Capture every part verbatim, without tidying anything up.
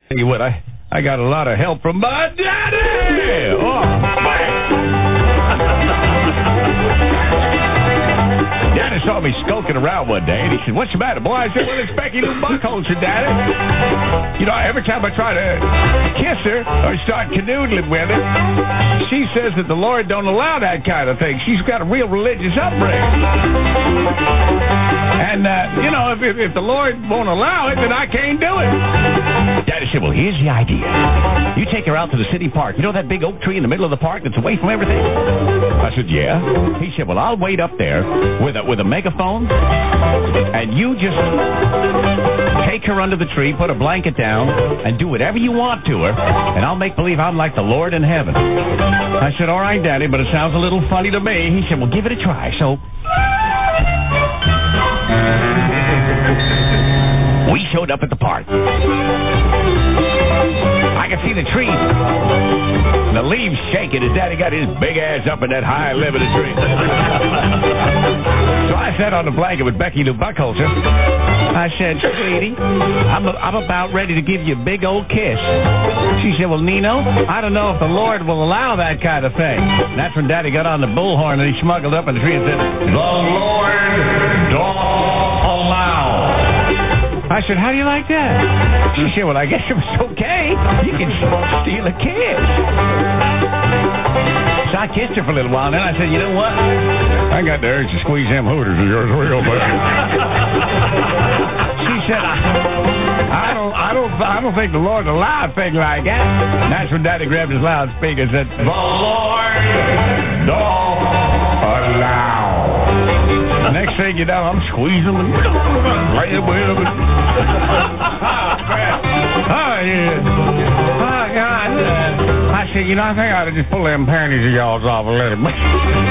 Tell you what, I, I got a lot of help from my daddy! Oh, Daddy saw me skulking around one day, and he said, "What's the matter, boy?" I said, "Well, it's Becky Lou Buckholzer, Daddy. You know, every time I try to kiss her or start canoodling with her, she says that the Lord don't allow that kind of thing. She's got a real religious upbringing. And, uh, you know, if, if, if the Lord won't allow it, then I can't do it." Daddy said, "Well, here's the idea. You take her out to the city park. You know that big oak tree in the middle of the park that's away from everything?" I said, "Yeah." He said, "Well, I'll wait up there with a, with a megaphone, and you just take her under the tree, put a blanket down, and do whatever you want to her, and I'll make believe I'm like the Lord in heaven." I said, "All right, Daddy, but it sounds a little funny to me." He said, "Well, give it a try." So we showed up at the park. I could see the trees, the leaves shaking as Daddy got his big ass up in that high limb of the tree. So I sat on the blanket with Becky Lou Buckholzer. I said, "Sweetie, I'm, a, I'm about ready to give you a big old kiss." She said, "Well, Nino, I don't know if the Lord will allow that kind of thing." And that's when Daddy got on the bullhorn and he smuggled up in the tree and said, "The Lord don't allow." I said, "How do you like that?" She said, "Well, I guess it was okay. You can steal a kiss." So I kissed her for a little while, and then I said, "You know what? I got the urge to squeeze them hooters of yours real bad." She said, I, I don't, I don't, I don't think the Lord allowed a thing like that." And that's when Daddy grabbed his loudspeaker and said, "The Lord don't allow." Next thing you know, I'm squeezing them and playing with them. Oh, yeah. Oh, God. I said, "You know, I think I ought to just pull them panties of y'all's off a little bit."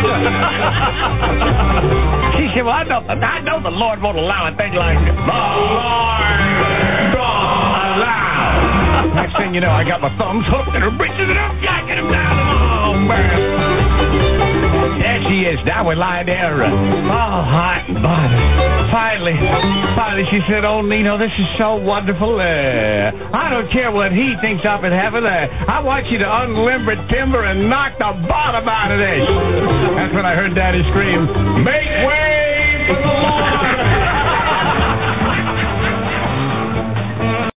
She said, "Well, I know, I know the Lord won't allow a thing like this." The Lord don't allow. Next thing you know, I got my thumbs hooked in her britches and I'm jacking them down. Oh, man. There she is. Now we're lying there. Uh, oh, hot and bothered. Finally, finally, she said, "Oh, Nino, this is so wonderful. Uh, I don't care what he thinks up in heaven. Uh, I want you to unlimber timber and knock the bottom out of this." That's when I heard Daddy scream, "Make way for the Lord!"